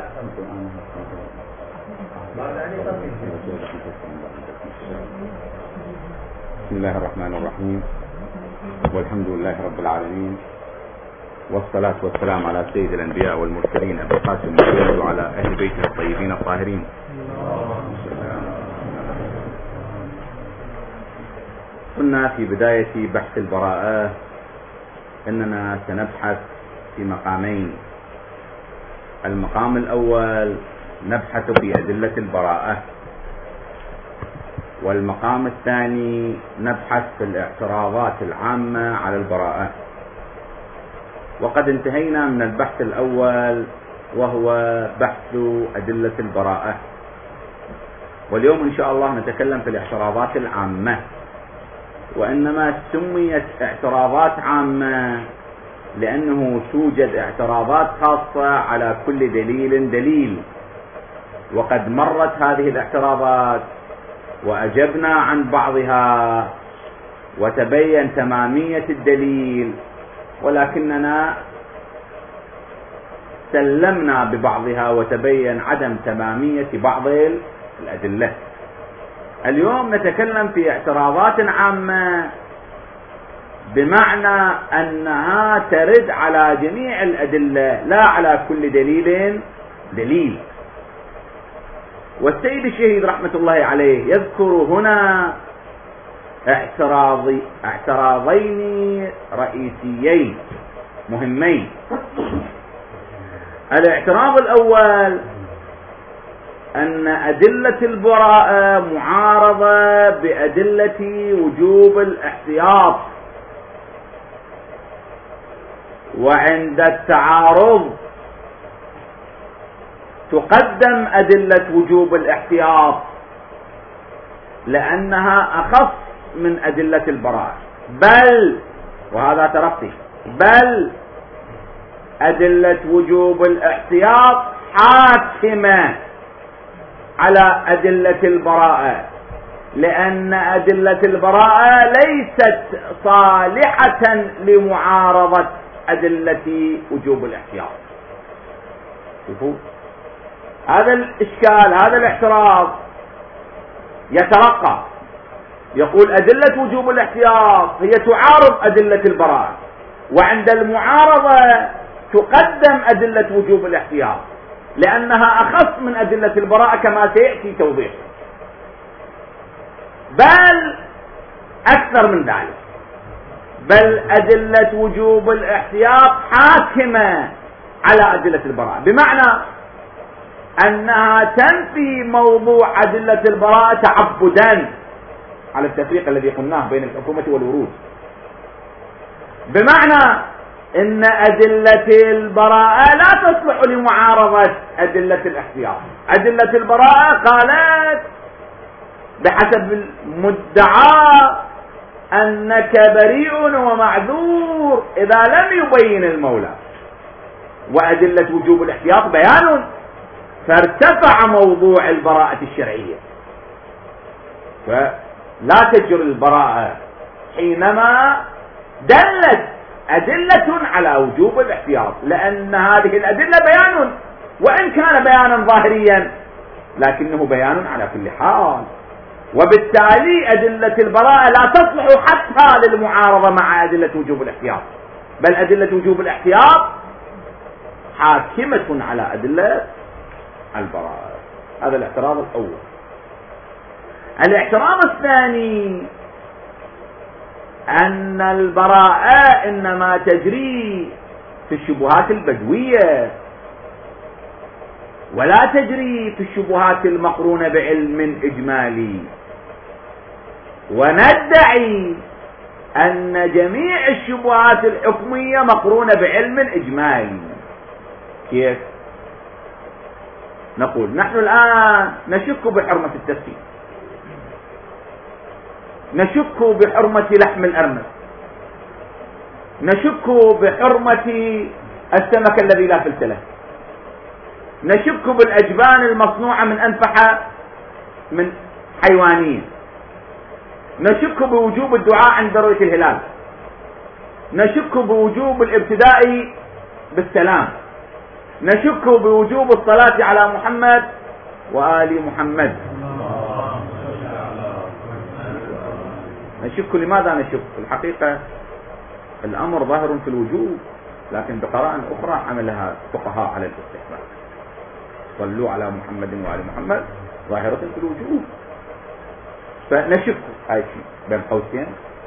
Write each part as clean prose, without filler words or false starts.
بسم الله الرحمن الرحيم، والحمد لله رب العالمين، والصلاة والسلام على سيد الأنبياء والمرسلين أبي القاسم محمد وعلى أهل بيته الطيبين الطاهرين. قلنا في بداية بحث البراءة أننا سنبحث في مقامين. المقام الأول نبحث في أدلة البراءة، والمقام الثاني نبحث في الاعتراضات العامة على البراءة. وقد انتهينا من البحث الأول وهو بحث أدلة البراءة، واليوم إن شاء الله نتكلم في الاعتراضات العامة. وإنما سميت اعتراضات عامة لأنه توجد اعتراضات خاصة على كل دليل، وقد مرت هذه الاعتراضات وأجبنا عن بعضها وتبين تمامية الدليل، ولكننا سلمنا ببعضها وتبين عدم تمامية بعض الأدلة. اليوم نتكلم في اعتراضات عامة بمعنى أنها ترد على جميع الأدلة لا على كل دليل. والسيد الشهيد رحمة الله عليه يذكر هنا اعتراضين رئيسيين مهمين. الاعتراض الأول أن أدلة البراءة معارضة بأدلة وجوب الاحتياط، وعند التعارض تقدم أدلة وجوب الاحتياط لأنها أخص من أدلة البراءة، بل وهذا ترقي، بل أدلة وجوب الاحتياط حاكمة على أدلة البراءة، لأن أدلة البراءة ليست صالحة لمعارضة أدلة وجوب الاحتياط. شوفوا هذا الإشكال، هذا الاعتراض يترقى، يقول أدلة وجوب الاحتياط هي تعارض أدلة البراءة، وعند المعارضة تقدم أدلة وجوب الاحتياط لأنها أخص من أدلة البراءة كما سيأتي توضيحه، بل أكثر من ذلك، بل أدلة وجوب الاحتياط حاكمة على أدلة البراءة، بمعنى أنها تنفي موضوع أدلة البراءة تعبدا على التفريق الذي قلناه بين الحكومة والورود، بمعنى إن أدلة البراءة لا تصلح لمعارضة أدلة الاحتياط. أدلة البراءة قالت بحسب المدعى أنك بريء ومعذور إذا لم يبين المولى، وأدلة وجوب الاحتياط بيان، فارتفع موضوع البراءة الشرعية، فلا تجري البراءة حينما دلت أدلة على وجوب الاحتياط، لأن هذه الأدلة بيان، وإن كان بيانا ظاهريا لكنه بيان على كل حال، وبالتالي أدلة البراءة لا تصلح حتى للمعارضة مع أدلة وجوب الاحتياط، بل أدلة وجوب الاحتياط حاكمة على أدلة البراءة. هذا الاعتراض الأول. الاعتراض الثاني أن البراءة إنما تجري في الشبهات البدوية ولا تجري في الشبهات المقرونة بعلم إجمالي، وندعي أن جميع الشبهات الحكمية مقرونة بعلم إجمالي. كيف؟ نقول نحن الآن نشك بحرمة التفسير، نشك بحرمة لحم الأرنب، نشك بحرمة السمك الذي لا فلس له، نشك بالأجبان المصنوعة من أنفحة من حيوانية، نشك بوجوب الدعاء عند رؤية الهلال، نشك بوجوب الابتداء بالسلام، نشك بوجوب الصلاة على محمد وآل محمد. نشك. لماذا نشك؟ في الحقيقة الأمر ظاهر في الوجوب، لكن بقرائن أخرى عملها الفقهاء على الاستحباب. صلوا على محمد وآل محمد ظاهرة في الوجوب، فنشك هاي شيء بين قوسين.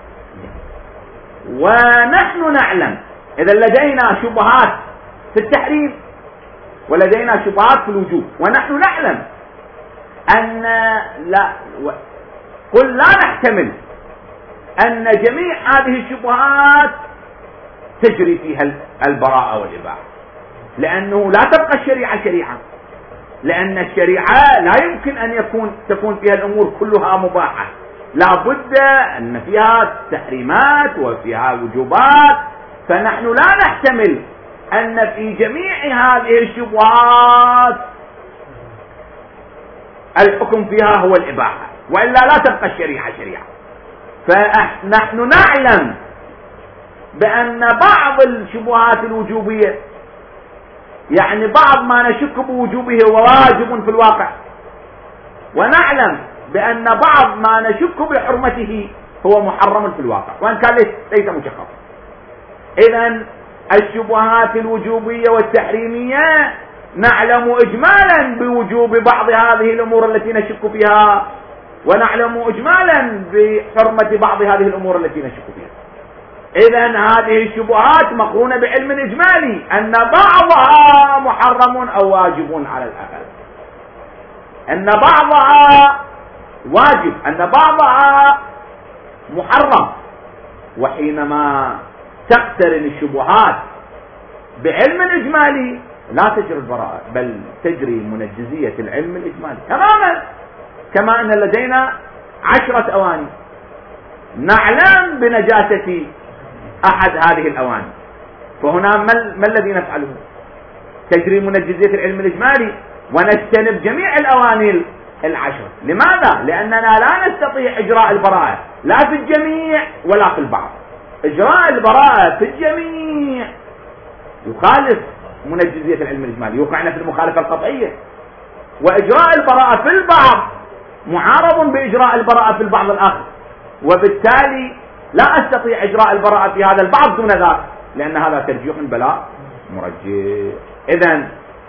ونحن نعلم إذا لدينا شبهات في التحريم ولدينا شبهات في الوجوب، ونحن نعلم أن قل لا نحتمل أن جميع هذه الشبهات تجري فيها البراءة والإباحة، لأنه لا تبقى الشريعة شريعة، لأن الشريعة لا يمكن أن تكون فيها الأمور كلها مباحة، لا بد أن فيها تحريمات وفيها وجوبات. فنحن لا نحتمل أن في جميع هذه الشبهات الحكم فيها هو الإباحة، وإلا لا تبقى الشريعة شريعة. فنحن نعلم بأن بعض الشبهات الوجوبية، يعني بعض ما نشك بوجوبه هو واجب في الواقع، ونعلم بأن بعض ما نشك بحرمته هو محرم في الواقع وإن كان ليس مشخصا. إذن الشبهات الوجوبية والتحريمية نعلم إجمالا بوجوب بعض هذه الأمور التي نشك فيها، ونعلم إجمالا بحرمة بعض هذه الأمور التي نشك فيها. إذن هذه الشبهات مقرونة بعلم إجمالي أن بعضها محرم أو واجب على الأقل، أن بعضها واجب، أن بعضها محرم. وحينما تقترن الشبهات بعلم إجمالي لا تجري البراءة، بل تجري منجزية العلم الإجمالي تماما. كما أن لدينا 10 أواني نعلم بنجاسة أحد هذه الأواني، فهنا ما الذي نفعله؟ تجري منجزية العلم الإجمالي ونجتنب جميع الأواني 10. لماذا؟ لأننا لا نستطيع إجراء البراءة لا في الجميع ولا في البعض. إجراء البراءة في الجميع يخالف منجزية العلم الإجمالي، يوقعنا في المخالفة القطعية. وإجراء البراءة في البعض معارض بإجراء البراءة في البعض الآخر، وبالتالي لا أستطيع إجراء البراءة في هذا البعض دون ذاك، لأن هذا ترجيح بلا مرجح. إذن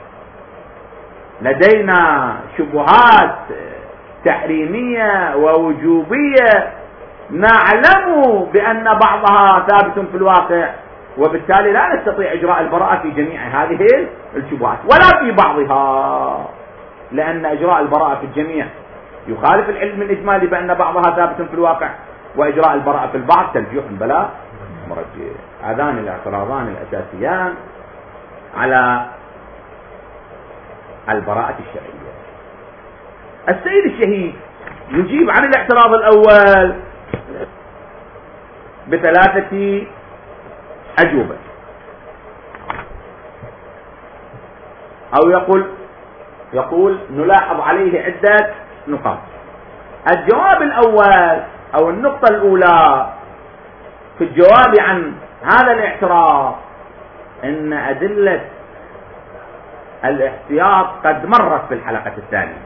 لدينا شبهات تحريمية ووجوبية نعلم بأن بعضها ثابت في الواقع، وبالتالي لا نستطيع إجراء البراءة في جميع هذه الشبهات ولا في بعضها، لأن إجراء البراءة في الجميع يخالف العلم الإجمالي بأن بعضها ثابت في الواقع، وإجراء البراءة في البعض ترجيح بلا مرجح. هذان الاعتراضان الأساسيان على البراءة الشرعية. السيد الشهيد يجيب عن الاعتراض الأول ب3 أجوبة، أو يقول نلاحظ عليه عدة نقاط. الجواب الأول أو النقطة الأولى في الجواب عن هذا الاعتراض إن أدلة الاحتياط قد مرت في الحلقة الثانية.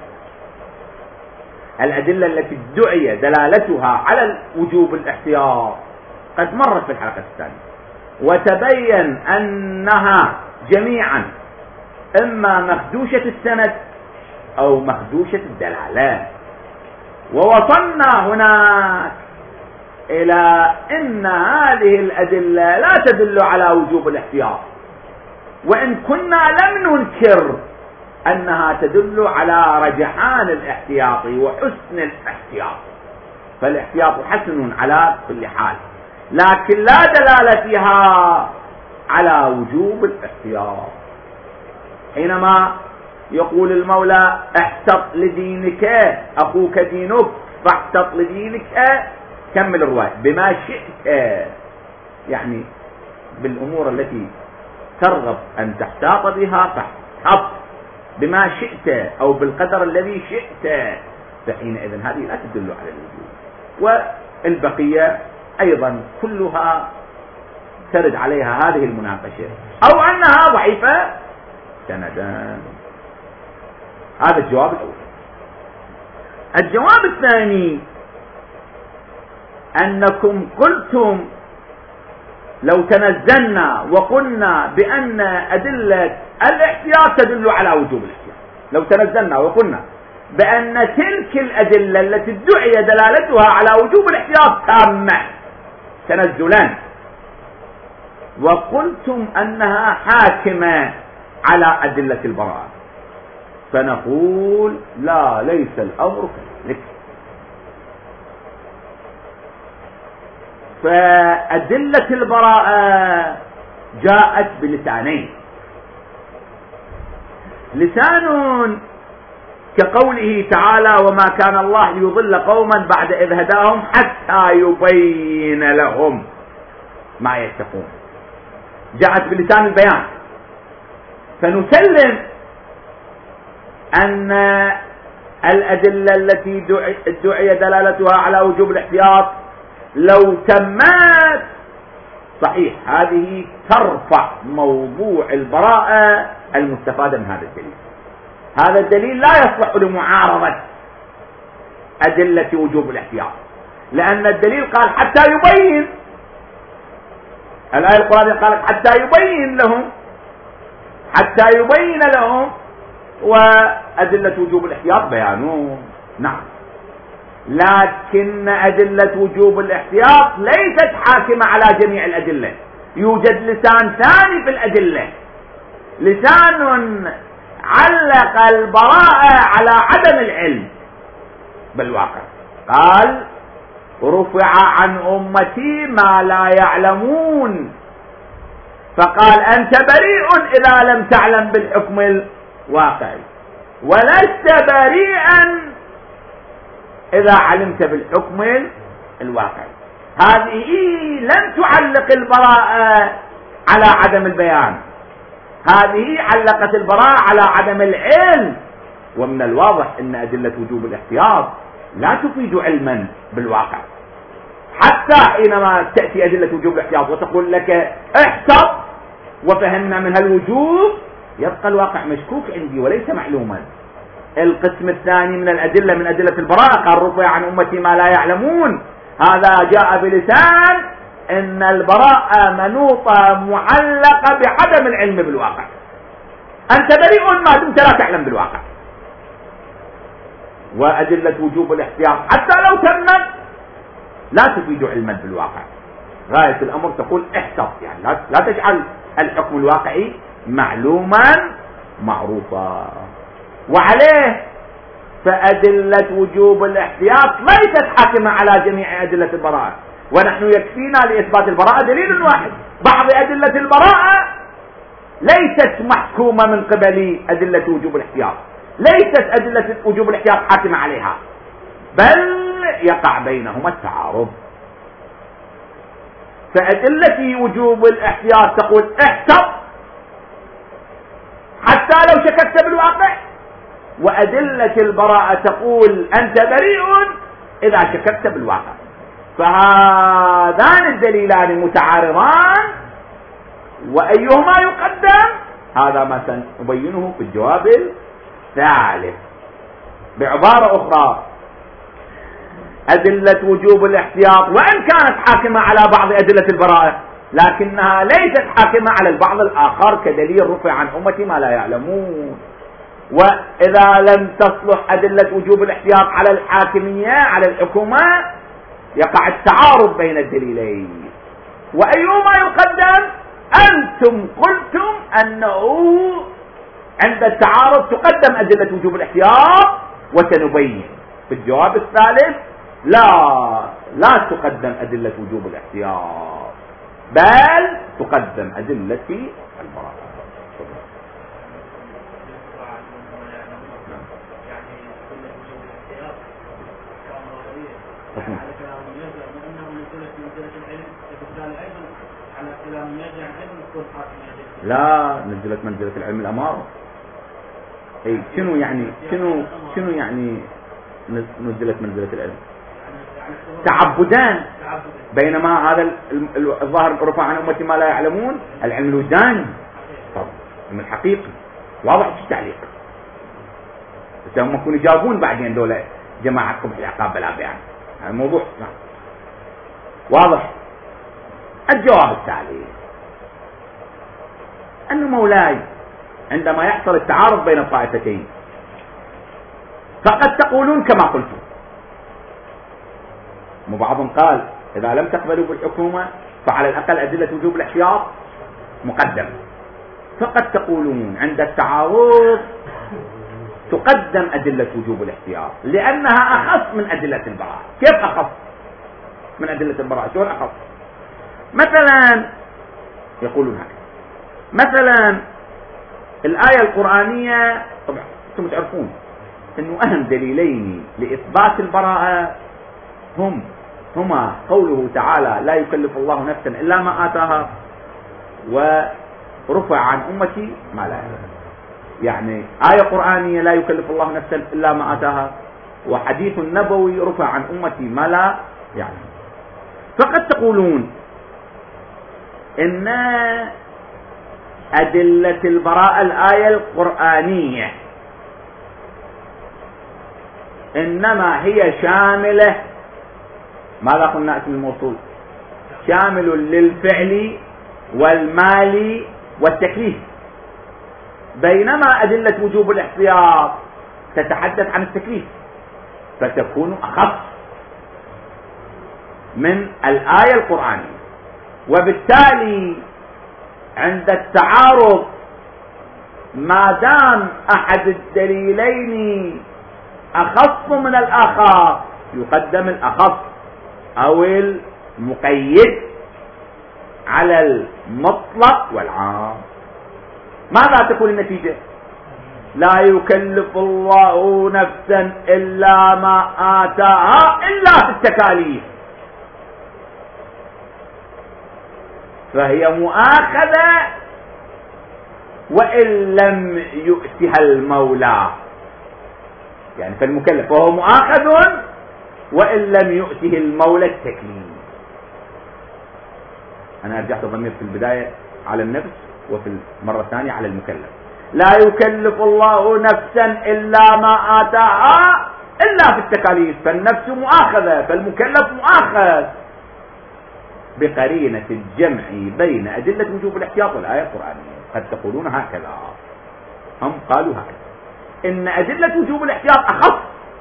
الأدلة التي ادعي دلالتها على وجوب الاحتياط قد مرت في الحلقة الثانية، وتبين أنها جميعا إما مخدوشة السند أو مخدوشة الدلالة. ووصلنا هناك إلى أن هذه الأدلة لا تدل على وجوب الاحتياط، وإن كنا لم ننكر أنها تدل على رجحان الاحتياط وحسن الاحتياط، فالاحتياط حسن على كل حال، لكن لا دلالة فيها على وجوب الاحتياط. حينما يقول المولى احتط لدينك أخوك دينك فاحتط لدينك، كمل الرواية بما شئت، يعني بالأمور التي ترغب أن تحتاط بها فاحتط بما شئت أو بالقدر الذي شئت، فحينئذ هذه لا تدل على الوجوب. والبقية أيضا كلها ترد عليها هذه المناقشة، أو أنها ضعيفة مستندا. هذا الجواب الأول. الجواب الثاني أنكم قلتم لو تنزلنا وقلنا بأن أدلة الاحتياط تدل على وجوب الاحتياط، لو تنزلنا وقلنا بأن تلك الأدلة التي ادعي دلالتها على وجوب الاحتياط تامة تنزلا، وقلتم أنها حاكمة على أدلة البراءة، فنقول لا، ليس الأمر كذلك. فأدلة البراءة جاءت بلسانين، لسان كقوله تعالى وما كان الله ليضل قوما بعد إذ هداهم حتى يبين لهم ما يتقون، جاءت بلسان البيان. فنسلم أن الأدلة التي ادعي دلالتها على وجوب الاحتياط لو تمت صحيح هذه ترفع موضوع البراءة المستفادة من هذا الدليل. هذا الدليل لا يصلح لمعارضة أدلة وجوب الاحتياط، لأن الدليل قال حتى يبين، الآية القرآنية قالت حتى يبين لهم، حتى يبين لهم، وأدلة وجوب الاحتياط بيانون. نعم، لكن أدلة وجوب الاحتياط ليست حاكمة على جميع الأدلة، يوجد لسان ثاني في الأدلة، لسان علق البراءة على عدم العلم بالواقع، قال رفع عن أمتي ما لا يعلمون، فقال أنت بريء إذا لم تعلم بالحكم الواقعي، ولست بريئا إذا علمت بالحكم الواقعي. هذه لم تعلق البراءة على عدم البيان، هذه علقت البراءة على عدم العلم. ومن الواضح أن أدلة وجوب الاحتياط لا تفيد علما بالواقع، حتى حينما تأتي أدلة وجوب الاحتياط وتقول لك احتط وفهمنا منها الوجوب، يبقى الواقع مشكوك عندي وليس معلوما. القسم الثاني من الأدلة من أدلة البراءة قال رفع عن أمتي ما لا يعلمون، هذا جاء بلسان ان البراءة منوطة معلقة بعدم العلم بالواقع، انت بريء ما دمت لا تعلم بالواقع. وأدلة وجوب الاحتياط حتى لو تمت لا تفيد علما بالواقع، غاية الأمر تقول احتط، يعني لا تجعل الحكم الواقعي معلوما معروفا. وعليه فأدلة وجوب الاحتياط ليست حاكمة على جميع أدلة البراءة، ونحن يكفينا لإثبات البراءة دليل واحد. بعض أدلة البراءة ليست محكومة من قبل أدلة وجوب الاحتياط، ليست أدلة وجوب الاحتياط حاكمة عليها، بل يقع بينهما التعارض. فأدلة وجوب الاحتياط تقول احتط حتى لو شككت بالواقع، وأدلة البراءة تقول أنت بريء إذا شككت بالواقع. فهذان الدليلان متعارضان، وأيهما يقدم هذا ما سنبينه في الجواب الثالث. بعبارة أخرى، أدلة وجوب الاحتياط وإن كانت حاكمة على بعض أدلة البراءة، لكنها ليست حاكمة على البعض الآخر، كدليل رفع عن أمتي ما لا يعلمون. وإذا لم تصلح أدلة وجوب الاحتياط على الحاكمية على الحكومة يقع التعارض بين الدليلين. وأيهما يقدم؟ أنتم قلتم أنه عند التعارض تقدم أدلة وجوب الاحتياط وسنبين. في الجواب الثالث لا تقدم أدلة وجوب الاحتياط، بل تقدم أدلة البراءة. لا، نزلت منزلة العلم الأمارة. اي شنو يعني نزلت منزلة العلم؟ تعبدان، بينما هذا الظاهر رفع عن أمتي ما لا يعلمون العلم الوجداني، طب العلم الحقيقي. واضح التعليق. بس هم يكونوا يجاوبون بعدين دولة جماعة قبح العقاب بلا بيان، هذا الموضوع واضح. الجواب التالي أن مولاي عندما يحصل التعارض بين الطائفتين فقد تقولون كما قلتم، وبعضهم قال إذا لم تقبلوا بالحكومة فعلى الأقل أدلة وجوب الاحتياط مقدم، فقد تقولون عند التعارض تقدم أدلة وجوب الاحتياط لأنها أخص من أدلة البراءة. كيف أخص من أدلة البراءة؟ شو الأخص؟ مثلا يقولون هكذا، مثلا الآية القرآنية، طبعا أنتم تعرفون أنه أهم دليلين لإثبات البراءة هما قوله تعالى لا يكلف الله نفسا إلا ما آتاها، ورفع عن أمتي ما لا يعلم. يعني آية قرآنية لا يكلف الله نفسا إلا ما آتاها، وحديث نبوي رفع عن أمتي ما لا يعلم. فقد تقولون إن أدلة البراءة الآية القرآنية إنما هي شاملة، ماذا قلنا اسم الموصول؟ شامل للفعل والمال والتكليف، بينما أدلة وجوب الاحتياط تتحدث عن التكليف فتكون أخص من الآية القرآنية. وبالتالي عند التعارض ما دام أحد الدليلين أخص من الآخر يقدم الأخص أو المقيد على المطلق والعام. ماذا تكون النتيجة؟ لا يكلف الله نفسا إلا ما آتاها إلا في التكاليف، فهي مؤاخذة وإن لم يؤتها المولى، يعني فالمكلف وهو مؤاخذ وإن لم يؤته المولى التكليف. أنا أرجعت الضمير في البداية على النفس وفي المرة الثانية على المكلف. لا يكلف الله نفسا إلا ما آتاها إلا في التكاليف، فالنفس مؤاخذة فالمكلف مؤاخذ بقرينة الجمع بين أدلة وجوب الاحتياط والآية القرآنية. قد تقولون هكذا، هم قالوا هكذا، إن أدلة وجوب الاحتياط أخص.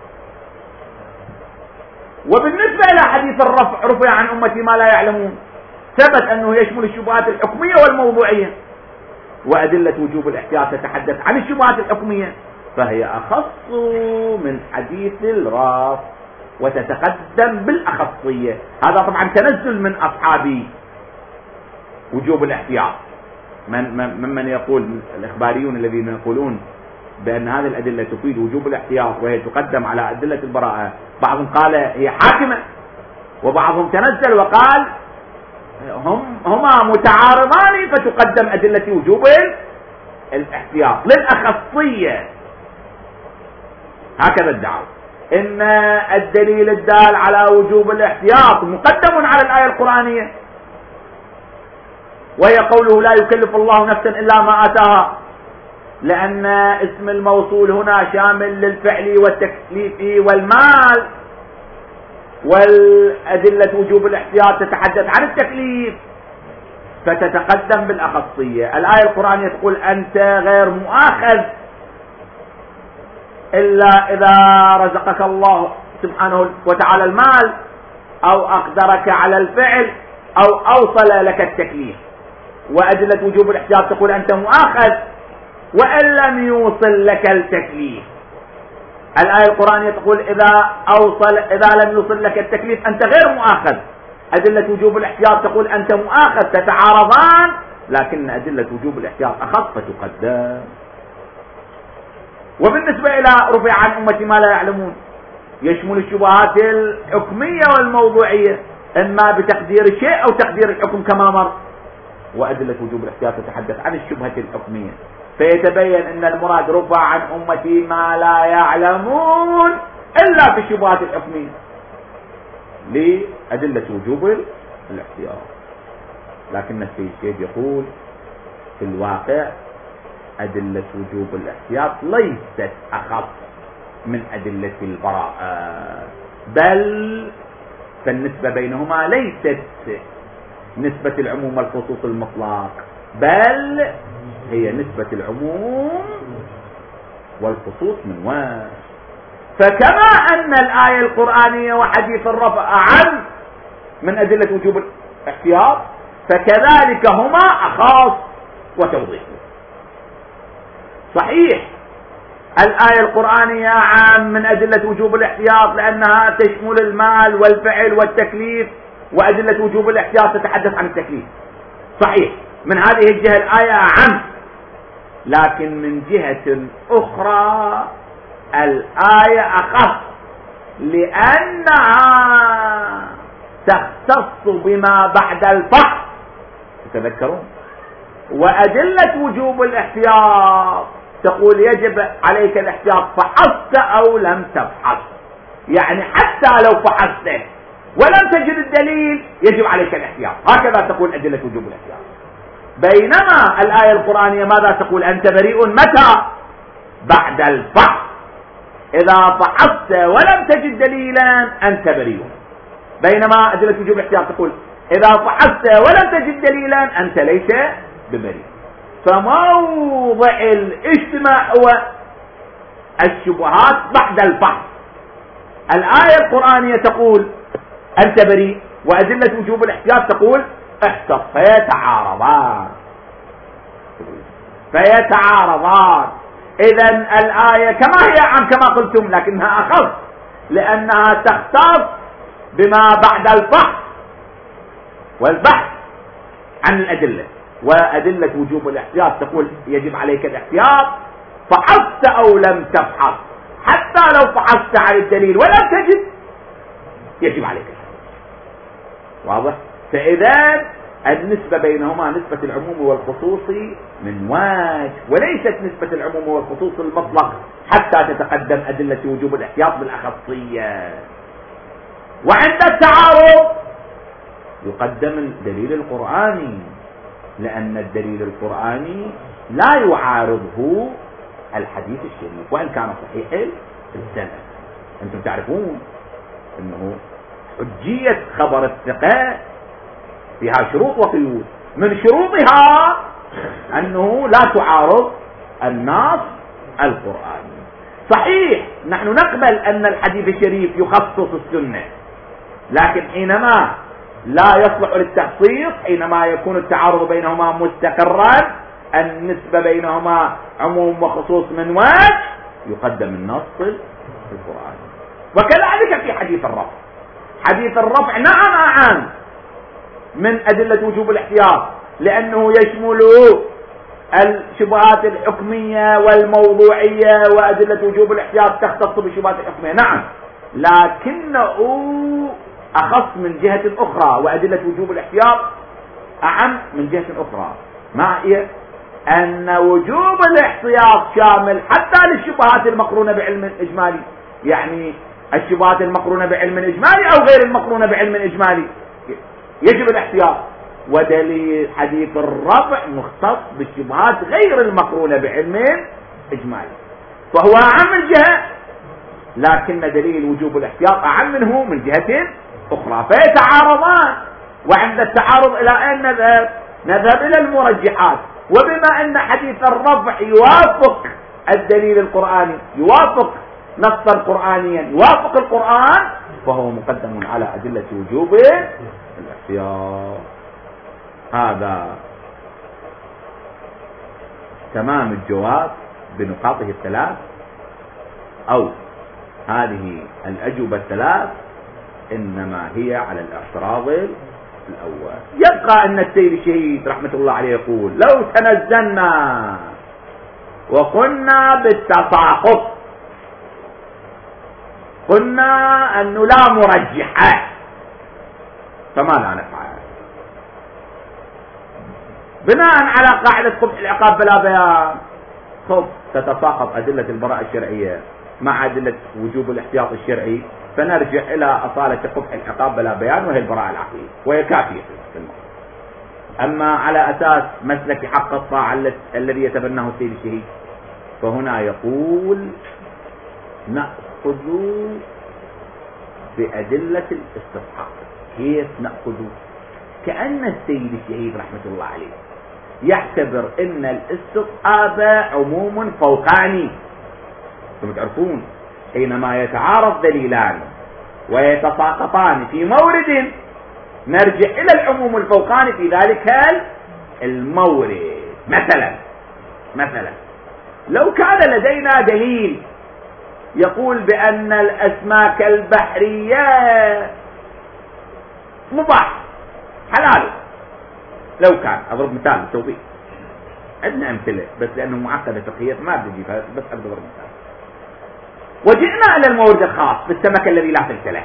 وبالنسبة إلى حديث الرفع رفع عن أمتي ما لا يعلمون، ثبت أنه يشمل الشبهات الحكمية والموضوعية، وأدلة وجوب الاحتياط تتحدث عن الشبهات الحكمية فهي أخص من حديث الرفع وتتقدم بالأخصية. هذا طبعا تنزل من أصحاب وجوب الاحتياط، ممن يقول الإخباريون الذين يقولون بأن هذه الأدلة تفيد وجوب الاحتياط وهي تقدم على أدلة البراءة. بعضهم قال هي حاكمة، وبعضهم تنزل وقال هما متعارضان فتقدم أدلة وجوب الاحتياط للأخصية. هكذا ادعوا إن الدليل الدال على وجوب الاحتياط مقدم على الآية القرآنية، وهي قوله لا يكلف الله نفسا إلا ما آتاها، لأن اسم الموصول هنا شامل للفعل والتكليف والمال، والأدلة وجوب الاحتياط تتحدث عن التكليف فتتقدم بالأخصية. الآية القرآنية تقول أنت غير مؤاخذ إلا إذا رزقك الله سبحانه وتعالى المال أو أقدرك على الفعل أو أوصل لك التكليف. وأدلة وجوب الاحتياط تقول أنت مؤاخذ وإن لم يوصل لك التكليف. الآية القرآنية تقول إذا لم يوصل لك التكليف أنت غير مؤاخذ. أدلة وجوب الاحتياط تقول أنت مؤاخذ، تتعارضان، لكن أدلة وجوب الاحتياط أخص فتقدم. وبالنسبة إلى رفع عن أمتي ما لا يعلمون يشمل الشبهات الحكمية والموضوعية، إما بتقدير الشيء أو تقدير الحكم كما مر. وأدلة وجوب الاحتياط تتحدث عن الشبهة الحكمية، فيتبين أن المراد رفع عن أمتي ما لا يعلمون إلا في الشبهات الحكمية لأدلة وجوب الاحتياط. لكن السيد يقول في الواقع أدلة وجوب الاحتياط ليست أخف من أدلة البراءة، بل فالنسبة بينهما ليست نسبة العموم والخصوص المطلق، بل هي نسبة العموم والخصوص من وجه. فكما أن الآية القرآنية وحديث الرفع أعم من أدلة وجوب الاحتياط، فكذلك هما أخص وتوضيح. صحيح الآية القرآنية أعم من أدلة وجوب الاحتياط لأنها تشمل المال والفعل والتكليف، وأدلة وجوب الاحتياط تتحدث عن التكليف. صحيح من هذه الجهة الآية أعم، لكن من جهة أخرى الآية أخف لأنها تختص بما بعد الفحص، تتذكرون؟ وأدلة وجوب الاحتياط تقول يجب عليك الاحتياط فحصت أو لم تفحص، يعني حتى لو فحصت ولم تجد الدليل يجب عليك الاحتياط، هكذا تقول أدلة وجوب الاحتياط. بينما الآية القرآنية ماذا تقول؟ أنت بريء متى؟ بعد الفحص. إذا فحصت ولم تجد دليلا أنت بريء. بينما أدلة وجوب الاحتياط تقول إذا فحصت ولم تجد دليلا أنت ليس ببريء. فموضع الاجتماع هو الشبهات بعد الفحص. الآية القرآنية تقول أنت بريء، وأدلة وجوب الاحتياط تقول احتط، فيتعارضان. إذن الآية كما هي عام كما قلتم، لكنها أخف لأنها تختص بما بعد الفحص والبحث عن الأدلة، وأدلة وجوب الاحتياط تقول يجب عليك الاحتياط فحصت أو لم تفحص، حتى لو فحصت عن الدليل ولم تجد يجب عليك الاحتياط. واضح؟ فإذا النسبة بينهما نسبة العموم والخصوص من وجه، وليست نسبة العموم والخصوص المطلق حتى تتقدم أدلة وجوب الاحتياط بالأخصية. وعند التعارض يقدم الدليل القرآني، لأن الدليل القرآني لا يعارضه الحديث الشريف وإن كان صحيح السند. أنتم تعرفون أنه حجية خبر الثقة فيها شروط وقيود، من شروطها أنه لا تعارض النص القرآني. صحيح نحن نقبل أن الحديث الشريف يخصص السنة، لكن حينما لا يصلح للتخصيص، حينما يكون التعارض بينهما مستقرا، النسبة بينهما عموم وخصوص من وجه، يقدم النص القرآني. وكذلك في حديث الرفع. حديث الرفع نعم أعم من أدلة وجوب الاحتياط، لأنه يشمل الشبهات الحكمية والموضوعية، وأدلة وجوب الاحتياط تختص بالشبهات الحكمية. نعم، لكنه أخص من جهة أخرى، وأدلة وجوب الاحتياط أعم من جهة أخرى. ما هي؟ أن وجوب الاحتياط شامل حتى للشبهات المقرونة بعلم إجمالي، يعني الشبهات المقرونة بعلم إجمالي أو غير المقرونة بعلم إجمالي يجب الاحتياط. ودليل حديث الرفع مختص بالشبهات غير المقرونة بعلم إجمالي، فهو أعم من جهة، لكن دليل وجوب الاحتياط أعم منه من جهة أخرى، فيتعارضان. وعند التعارض إلى أن نذهب إلى المرجحات. وبما أن حديث الرفع يوافق الدليل القرآني، يوافق نصا قرآنيا، يوافق القرآن، فهو مقدم على أدلة وجوب الاحتياط. هذا تمام الجواب بنقاطه الثلاث، أو هذه الأجوبة الثلاث إنما هي على الاعتراض الأول. يبقى أن السيد الشهيد رحمة الله عليه يقول لو تنزلنا وقلنا بالتساقط، قلنا أنه لا مرجحات، فماذا نفعل؟ بناء على قاعدة قبح العقاب بلا بيان، تتساقط أدلة البراءة الشرعية مع أدلة وجوب الاحتياط الشرعي، فنرجع إلى أصالة قبح العقاب بلا بيان، وهي البراءة العقلية، وهي كافية في الموضوع. أما على أساس مسلك حق الطاعة الذي يتبناه السيد الشهيد، فهنا يقول نأخذ بأدلة الاستصحاب. كيف نأخذ؟ كأن السيد الشهيد رحمة الله عليه يعتبر ان الاستصحاب عموم فوقاني. انتم تعرفون حينما يتعارض دليلان ويتساقطان في مورد نرجع الى العموم الفوقاني في ذلك المورد. مثلا لو كان لدينا دليل يقول بان الاسماك البحرية مباح حلال، لو كان اضرب مثال بالتوضيح، عندنا امثله بس لانه معقده فقهيه ما بدي بس اضرب مثال. وجئنا الى المورد الخاص بالسمك الذي لا فلسله.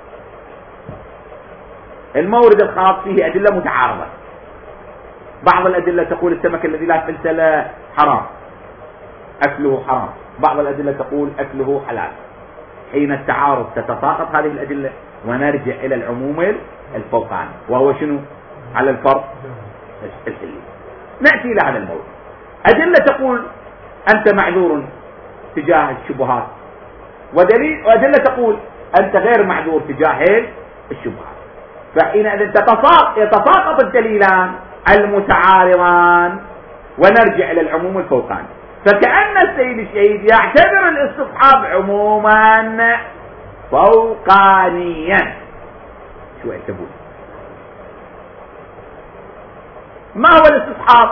المورد الخاص فيه ادله متعارضه، بعض الادله تقول السمك الذي لا فلسله حرام اكله حرام، بعض الادله تقول اكله حلال. حين التعارض تتساقط هذه الادله ونرجع الى العموم الفوقاني وهو شنو؟ على الفرض الحلي. نأتي إلى هذا الموضوع. أدلة تقول أنت معذور تجاه الشبهات، وأدلة تقول أنت غير معذور تجاه الشبهات. فحينئذ يتساقط الدليلان المتعارضان ونرجع إلى العموم الفوقاني. فكأن السيد الشهيد يعتبر الاستصحاب عموما فوقانيا. شو يعتبرون؟ ما هو الاستصحاب؟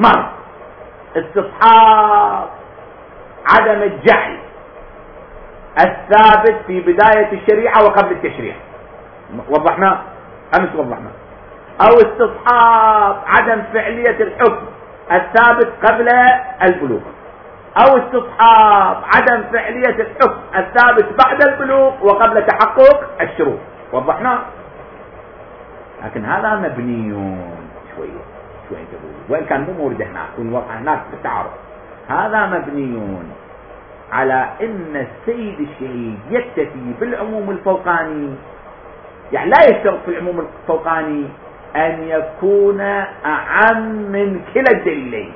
استصحاب عدم الجعل الثابت في بداية الشريعة وقبل التشريع. وضحنا أمس وضحنا. أو استصحاب عدم فعلية الحكم الثابت قبل البلوغ، أو استصحاب عدم فعلية الحكم الثابت بعد البلوغ وقبل تحقق الشروط. وضحنا. لكن هذا مبني شوية وإن كان مو مورد هناك بالتعارض. هذا مبني على ان السيد الشهيد يكتفي بالعموم الفوقاني، يعني لا يشترط في العموم الفوقاني ان يكون اعم من كلا الدليلين.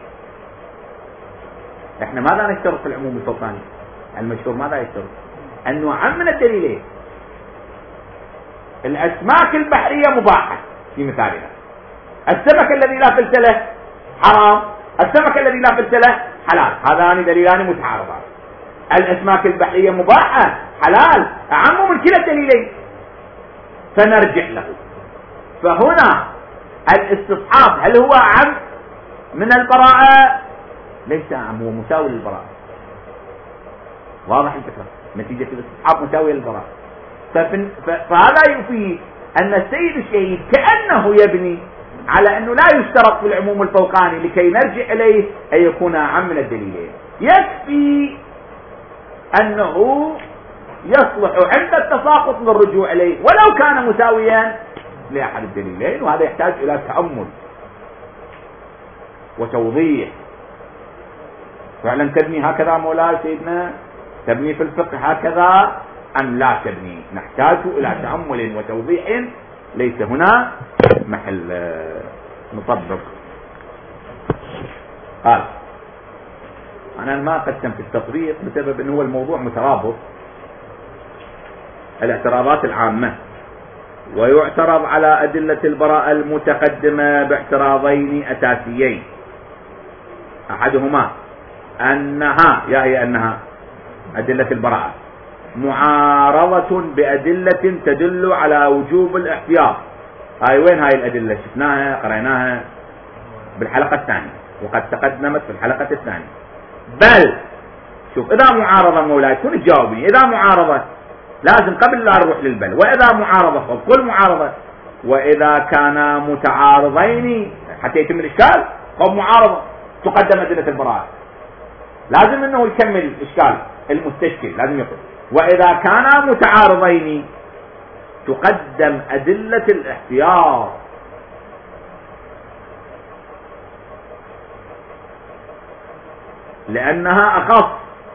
احنا ماذا نشترط في العموم الفوقاني؟ المشهور ماذا يشترط؟ انه اعم من الدليلين. الاسماك البحرية مباحة في مثالنا، السمك الذي لا فلسله حرام، السمك الذي لا فلسله حلال. هذان دليلان متعارضان. الاسماك البحرية مباحة حلال اعم من كلا الدليلين، فنرجع له. فهنا الاستصحاب هل هو اعم من البراءة؟ ليس اعم، هو مساوي للبراءة. واضح الفكرة؟ نتيجة الاستصحاب مساوية للبراءة. فهذا يفيد ان السيد الشهيد كأنه يبني على انه لا يشترط في العموم الفوقاني لكي نرجع اليه ان يكون اعم من الدليلين. يكفي انه يصلح عند التساقط للرجوع اليه ولو كان مساويا لاحد الدليلين، وهذا يحتاج الى تأمل وتوضيح. فعلا تبني هكذا مولاي سيدنا؟ تبني في الفقه هكذا ام لا تبني؟ نحتاج الى تأمل وتوضيح، ليس هنا محل نطبق. قال انا ما قسمت التطبيق بسبب انه هو الموضوع مترابط. الاعتراضات العامة، ويعترض على أدلة البراءة المتقدمة باعتراضين أساسيين. أحدهما أنها أدلة البراءة معارضة بأدلة تدل على وجوب الاحتياط. وين هاي الأدلة؟ شفناها قرأناها بالحلقة الثانية وقد تقدمت في الحلقة الثانية. بل شوف، إذا معارضة مولاي كن تجاوبني. إذا معارضة لازم قبل لا نروح للبل. وإذا معارضة قل معارضة. وإذا كان متعارضين حتى يتم الإشكال قل معارضة تقدم أدلة البراءة. لازم انه يكمل الإشكال المستشكل، لازم يقول وإذا كانا متعارضين تقدم أدلة الاحتياط لأنها أخص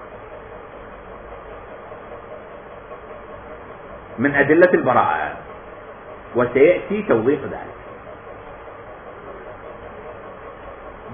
من أدلة البراءة، وسيأتي توضيح ذلك.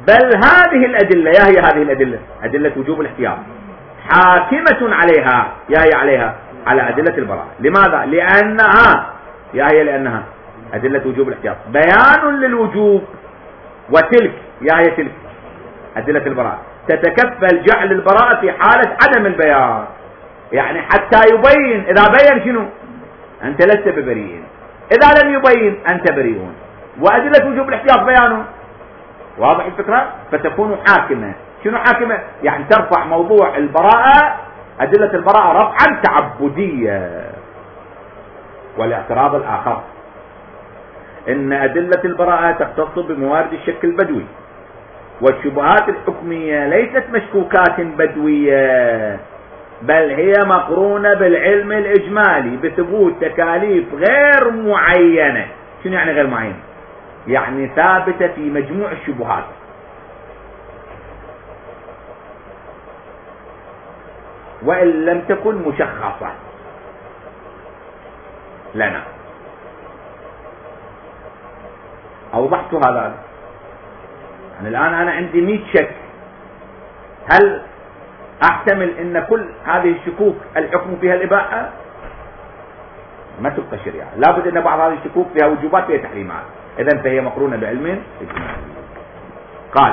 بل هذه الأدلة يا هي هذه الأدلة أدلة وجوب الاحتياط حاكمة عليها يا هي عليها على أدلة البراءة. لماذا؟ لأنها يا هي لأنها أدلة وجوب الاحتياط بيان للوجوب، وتلك يا هي تلك أدلة البراءة تتكفل جعل البراءة في حالة عدم البيان، يعني حتى يبين. إذا بين شنو؟ أنت لست ببريء، إذا لم يبين أنت بريء. وأدلة وجوب الاحتياط بيانه، واضح الفكرة؟ فتكون حاكمة. شنو حاكمة؟ يعني ترفع موضوع البراءة أدلة البراءة رفعا تعبدية. والاعتراض الآخر إن أدلة البراءة تختص بموارد الشك البدوي، والشبهات الحكمية ليست مشكوكات بدوية، بل هي مقرونة بالعلم الإجمالي بثبوت تكاليف غير معينة. شنو يعني غير معينة؟ يعني ثابتة في مجموع الشبهات. وإن لم تكن مشخصة لنا. أوضحت هذا. يعني الآن أنا عندي 100 شك، هل أحتمل أن كل هذه الشكوك الحكم فيها الإباحة؟ ما تبقى شريعة، لابد أن بعض هذه الشكوك فيها وجوبات فيها تحريمات، إذن فهي مقرونة بعلم إجمالي. قال: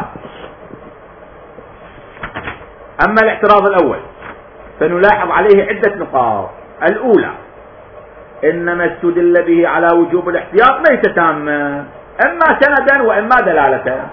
أما الاعتراض الأول فنلاحظ عليه عدة نقاط. الأولى: إنما استدل به على وجوب الاحتياط ليس تاما، إما سندا وإما دلالة،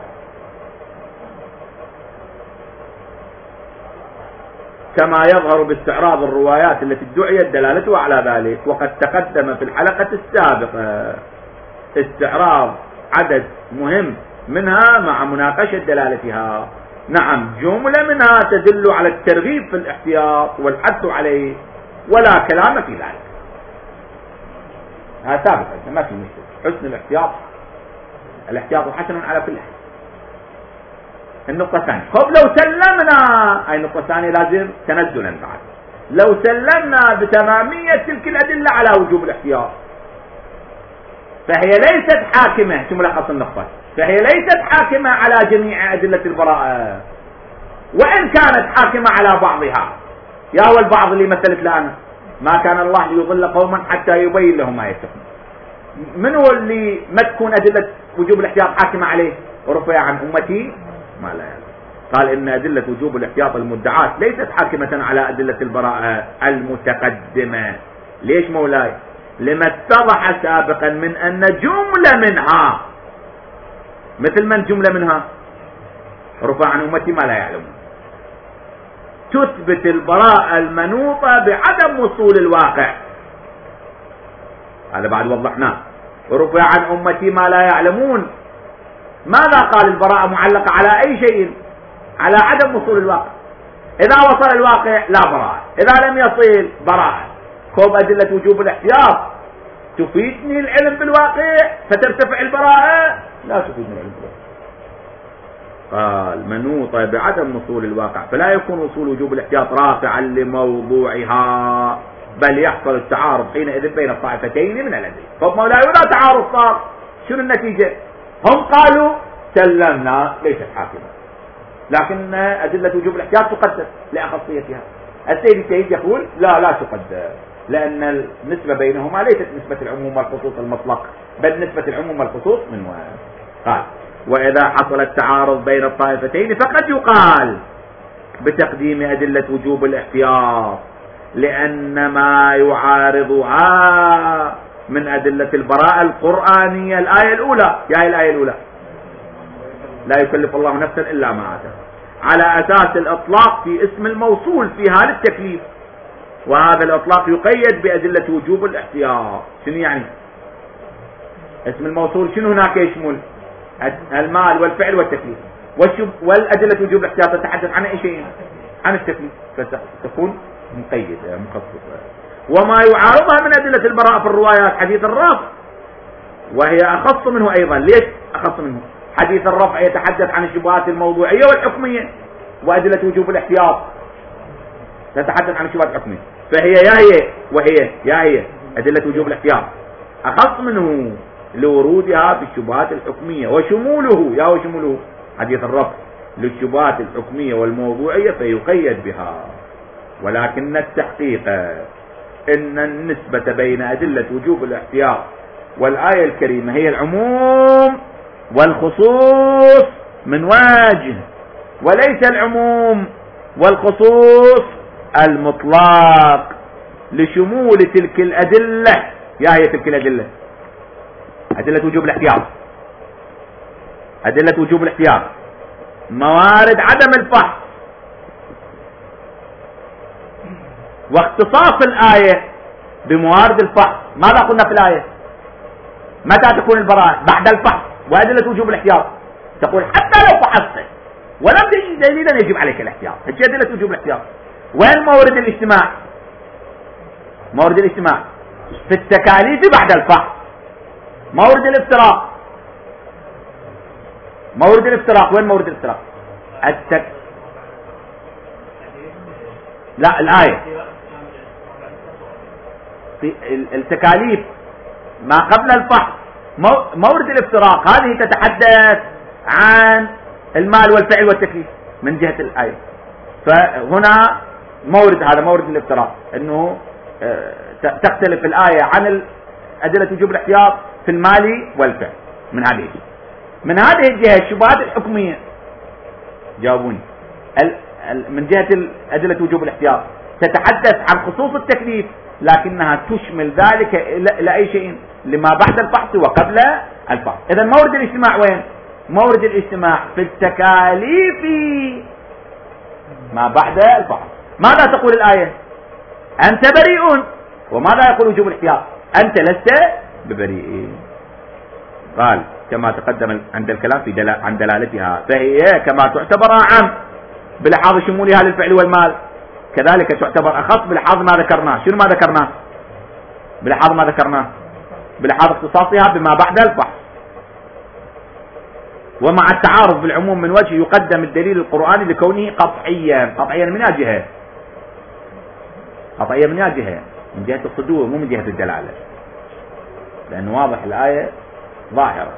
كما يظهر باستعراض الروايات التي ادعيت دلالتها على ذلك. وقد تقدم في الحلقة السابقة استعراض عدد مهم منها مع مناقشة دلالتها. نعم، جملة منها تدل على الترغيب في الاحتياط والحث عليه، ولا كلام في ذلك. هذا ثابت، ما في مشكلة. حسن الاحتياط حسن على كل حال. النقطة الثانية: خب لو سلمنا، أي النقطة الثانية لازم تنزلا بعد، لو سلمنا بتمامية تلك الأدلة على وجوب الاحتياط فهي ليست حاكمة. شو ملخص النقطة؟ فهي ليست حاكمة على جميع أدلة البراءة، وإن كانت حاكمة على بعضها. يا هو البعض اللي مثلت لنا: ما كان الله ليضل قوما حتى يبين لهم ما يتقون. من هو اللي ما تكون أدلة وجوب الاحتياط حاكمة عليه؟ ورفع عن أمتي ما لا يعلم. قال إن أدلة وجوب الاحتياط المدعاة ليست حاكمة على أدلة البراءة المتقدمة. ليش مولاي؟ لما اتضح سابقا من أن جملة منها، مثل من جملة منها؟ رفع عن أمتي ما لا يعلم، تثبت البراءة المنوطة بعدم وصول الواقع. هذا بعد وضحناه. ورفع عن أمتي ما لا يعلمون، ماذا قال؟ البراءة معلقة على أي شيء؟ على عدم وصول الواقع. إذا وصل الواقع لا براءة، إذا لم يصل براءة. كوب أدلة وجوب الاحتياط تفيدني العلم بالواقع فترتفع البراءة؟ لا تفيدني العلم بالواقع. قال: منوطة بعدم وصول الواقع، فلا يكون وصول وجوب الاحتياط رافعا لموضوعها، بل يحصل التعارض حينئذ بين الطائفتين من الأدلة. طب مولاي ولا تعارض صار، شنو النتيجة؟ هم قالوا سلمنا ليست حاكمة، لكن أدلة وجوب الاحتياط تقدر لأخصيتها. السيد السيد يقول لا تقدر، لأن النسبة بينهما ليست نسبة العموم والخصوص المطلق، بل نسبة العموم والخصوص من واحد. قال: وإذا حصل التعارض بين الطائفتين فقد يقال بتقديم أدلة وجوب الاحتياط، لأن ما يعارضها من أدلة البراءة القرآنية الآية الأولى. يا الآية الأولى: لا يكلف الله نفسا إلا ما آتاها، على أساس الإطلاق في اسم الموصول فيها للتكليف، وهذا الإطلاق يقيد بأدلة وجوب الاحتياط. شنو يعني اسم الموصول؟ شنو هناك يشمل؟ المال والفعل والتكليف. والأدلة وجوب الاحتياط تتحدث عن أي شيء؟ عن التكليف، فتكون مقيدة مخصصة. وما يعارضها من أدلة البراءة في الروايات حديث الرفع، وهي أخص منه أيضا. ليش أخص منه؟ حديث الرفع يتحدث عن الشبهات الموضوعية والحكمية، وأدلة وجوب الاحتياط تتحدث عن الشبهات الحكمية. فهي هي أدلة وجوب الاحتياط أخص منه لورودها في الشبهات الحكمية، وشموله حديث الرفع للشبهات الحكمية والموضوعية فيقيد بها. ولكن التحقيق ان النسبة بين ادلة وجوب الاحتياط والآية الكريمة هي العموم والخصوص من وجه، وليس العموم والخصوص المطلق لشمول تلك الأدلة. يا هي تلك الأدلة أدلة وجوب الاحتياط، أدلة وجوب الاحتياط، موارد عدم الفحص، واختصاص الآية بموارد الفحص. ماذا قلنا في الآية؟ متى تكون البراءة؟ بعد الفحص وأدلة وجوب الاحتياط. تقول حتى لو فحصت ولم تجد دليلا يجب عليك الاحتياط، هي أدلة وجوب الاحتياط. وين مورد الاجتماع؟ مورد الاجتماع في التكاليف بعد الفحص. مورد الافتراق، مورد الافتراق وين مورد الافتراق؟ لا الآية في التكاليف ما قبل الفحص. مورد الافتراق هذه تتحدث عن المال والفعل والتكليف من جهة الآية. فهنا مورد، هذا مورد الافتراق، انه تختلف الآية عن أدلة وجوب الاحتياط في المال والفعل. من هذه الجهة الشبهات الحكمية، جاوبوني، من جهة أدلة وجوب الاحتياط تتحدث عن خصوص التكليف، لكنها تشمل ذلك إلى أي شيء لما بعد الفحص وقبل الفحص. إذا مورد الاجتماع وين؟ مورد الاجتماع في التكاليف ما بعد الفحص. ماذا تقول الآية؟ أنت بريء. وماذا يقول وجوب الاحتياط؟ أنت لست ببريء. قال كما تقدم عند الكلام في عن دلالتها، فهي كما تعتبر عام بلحاظ شمولها للفعل والمال، كذلك تعتبر أخص بلحاظ ما ذكرناه. شنو ما ذكرناه؟ بلحاظ ما ذكرناه، بلحاظ اختصاصها بما بعد الفحص. ومع التعارض بالعموم من وجه يقدم الدليل القرآني لكونه قطعيا. قطعيا من أي جهة؟ قطعيا من أي جهة؟ من جهة الصدور مو من جهة الدلالة، لأنه واضح الآية ظاهرة.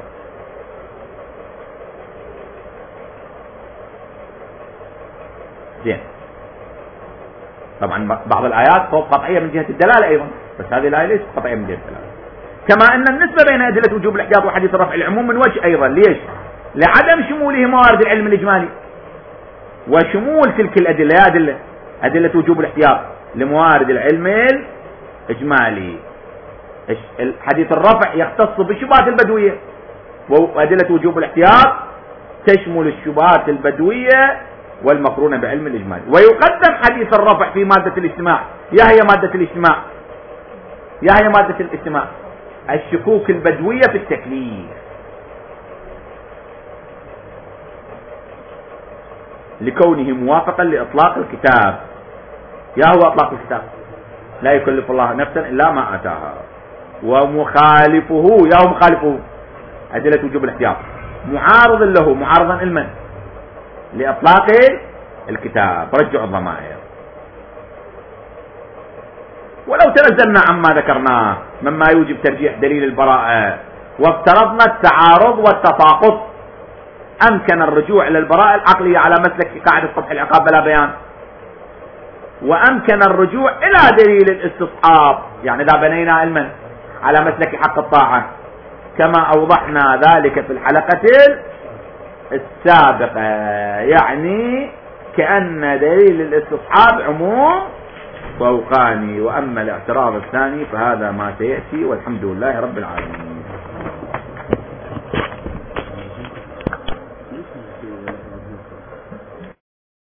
زين، طبعا بعض الآيات فوق قطعية من جهة الدلالة أيضا، بس هذه الآية ليست قطعية من جهة الدلالة. كما أن النسبة بين أدلة وجوب الاحتياط وحديث الرفع العموم من وجه أيضا. ليش؟ لعدم شموله موارد العلم الإجمالي، وشمول تلك الأدلة أدلة وجوب الاحتياط لموارد العلم الإجمالي. حديث الرفع يختص بالشبهات البدوية، وأدلة وجوب الاحتياط تشمل الشبهات البدوية والمقرونة بعلم الإجمالي. ويقدم حديث الرفع في مادة الاجتماع. يا هي مادة الاجتماع، يا هي مادة الاجتماع الشكوك البدوية في التكليف، لكونه موافقا لإطلاق الكتاب. يا هو إطلاق الكتاب، لا يكلف الله نفسا إلا ما أتاها. ومخالفه، يا هو مخالفه أدلة وجوب الاحتياط، معارض له، معارضا المن لإطلاق الكتاب، رجع الضمائر. ولو تنزلنا عما ذكرناه مما يوجب ترجيح دليل البراءة وافترضنا التعارض والتطاقط، أمكن الرجوع إلى البراءة العقلية على مسلك قاعدة قبح العقاب بلا بيان، وأمكن الرجوع إلى دليل الاستصحاب، يعني إذا بنينا علما على مسلك حق الطاعة، كما أوضحنا ذلك في الحلقة السابقة. يعني كأن دليل الاستصحاب عموم فوقاني، وأما الاعتراض الثاني فهذا ما سيأتي، والحمد لله رب العالمين.